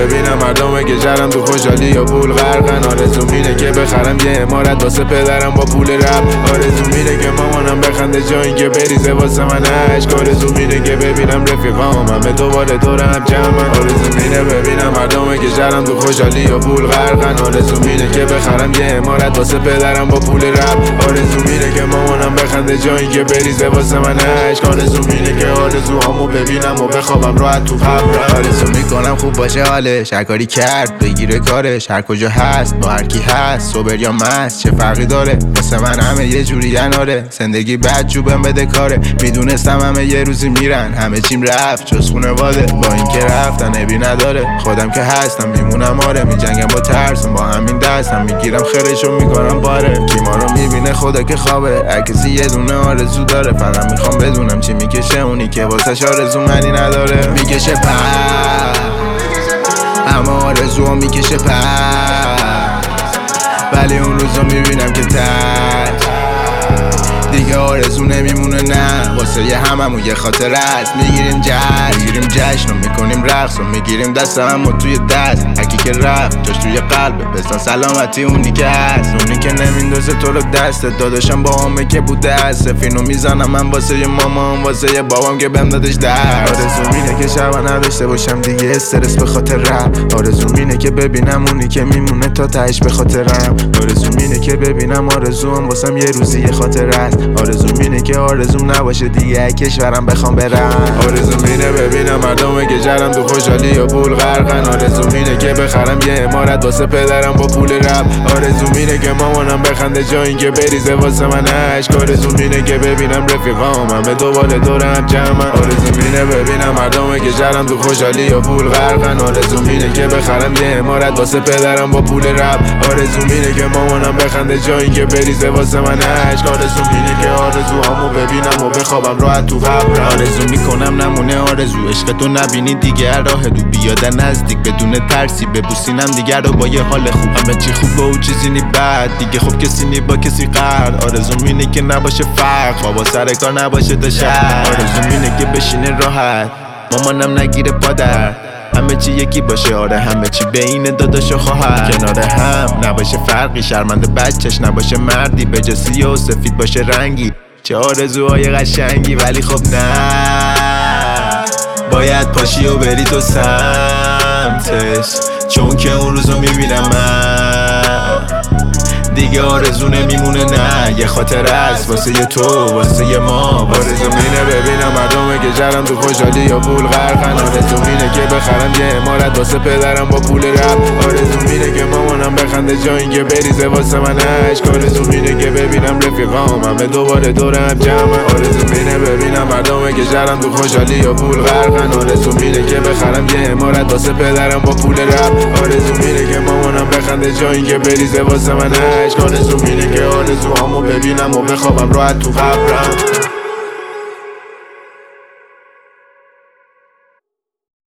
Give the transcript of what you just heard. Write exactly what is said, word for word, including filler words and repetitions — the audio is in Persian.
ببینم مردم که جرم تو خوشحالی یا پول غرقن. آرزوم اینه که بخرم یه عمارت واسه پدرم با پول رپ. آرزوم اینه که مامانم بخنده جا این که بریزه واسه من عشق. آرزوم اینه که ببینم رفیقام همه دوباره دورم جمعن. آرزوم اینه ببینم مردم که جرم تو خوشحالی یا پول غرقن. آرزوم اینه که بخرم یه عمارت واسه پدرم با پول رپ. آرزوم اینه که مامانم بخنده جا این که بریزه واسه من عشق. آرزوم اینه که آرزوهامو ببینم و بخوابم راحت تو قبرم. آرزو میکنم خوب باشه حالش، هر کاری کرد بگیره کارش، هر کجا هست با هر کی هست صبر یا مست چه فرقی داره. واسه من همه یه جوری آره، زندگی بد جوبم بده کاره. میدونستم همه یه روزی میرن، همه چیم رفت جز خونواده. با این که رفتن عیبی نداره، خودم که هستم میمونم آره. میجنگم با ترسم، با همین دستم میگیرم خیرشو میکنم باره. کی ما رو میبینه خدا که خوابه، هر کسی یه دونه آرزو داره. فقط میخوام بدونم چی میکشه اونی که واسش آرزو منی نداره. میکشه پر اما آرزو میکشه پر، ولی اون روزا میبینم که تک دیگه آرزو نمیمونه. نه واسه یه هممون یه خاطر است. میگیریم جشن میگیریم جشن و میکنیم رقص و میگیریم دست همو توی دست. هرکی که رفت جاش توی قلبه، بسن سلامتی اونی که هست. اونی که نمیندازه تو رو دست داداشم با همه که بوده هست. سفینو میزنم من واسه یه مامان، واسه یه بابام که بهم دادش درس. آرزو اینه که شبا نداشته باشم دیگه استرس به خاطر رپ. آرزو اینه که ببینم اونی که میمونه تا تهش به خاطرم. آرزو اینه که ببینم آرزوام واسم یه روزی یه خاطر است. آرزوم اینه که آرزوم نباشه دیگه کشورم بخوام برم. آرزوم اینه ببینم مردم که جرم تو خوشحالی یا پول غرقن. آرزوم اینه که بخرم یه عمارت واسه پدرم با پول رپ. آرزوم اینه که مامانم بخنده جا این که بریزه واسه من عشق. آرزوم اینه که ببینم رفیقام همه دوباره دورم جمعن. آرزوم اینه ببینم مردم که جرم تو خوشحالی یا پول غرقن. آرزوم اینه که بخرم یه عمارت واسه پدرم با پول رپ. آرزوم اینه که مامانم بخنده جا این که بریزه واسه من عشق. آرزوم اینه که آرزوهامو ببینم و بخوابم راحت تو قبرم. آرزو میکنم نمونه آرزو، عشق تو نبینی دیگه راه دو بیاد نزدیک بدون ترسی. ببوسینم دیگه رو با یه حال خوب، همه چی خوبه و چیزی نی بد دیگه. خب کسی نی با کسی قرد. آرزو اینه که نباشه فرق، بابا سر کار نباشه تا شهر. آرزو اینه که بشینه راحت، مامانم نگیره پادر. همه چی یکی باشه آره، همه چی بین داداش و خواهر. کنار هم نباشه فرقی، شرمنده بچهش نباشه مردی. به جا سیاه و سفید باشه رنگی، چه آرزوهای قشنگی. ولی خب نه باید پاشی و بری تو سمتش، چون که اون روزو میبینم من دیگه آرزو نمیمونه. نه یه خاطر است واسه یه تو واسه یه ما. آرزوم اینه ببینم مردم که جرم تو خوشحالی یا پول غرقن. آرزوم اینه که بخرم یه عمارت واسه پدرم با پول رپ. آرزوم اینه که مامانم بخنده جا این که بریزه واسه من عشق. آرزوم اینه که ببینم رفیقام همه دوباره دورم جمعن. آرزوم اینه ببینم مردم که جرم تو خوشحالی یا پول غرقن. آرزوم اینه که بخرم یه عمارت واسه پدرم با پول رپ. آرزوم اینه که مامانم بخنده جا این که بریزه واسه من عشق. آرزوم اینه که آرزوهامو ببینم و بخوابم راحت تو قبرم.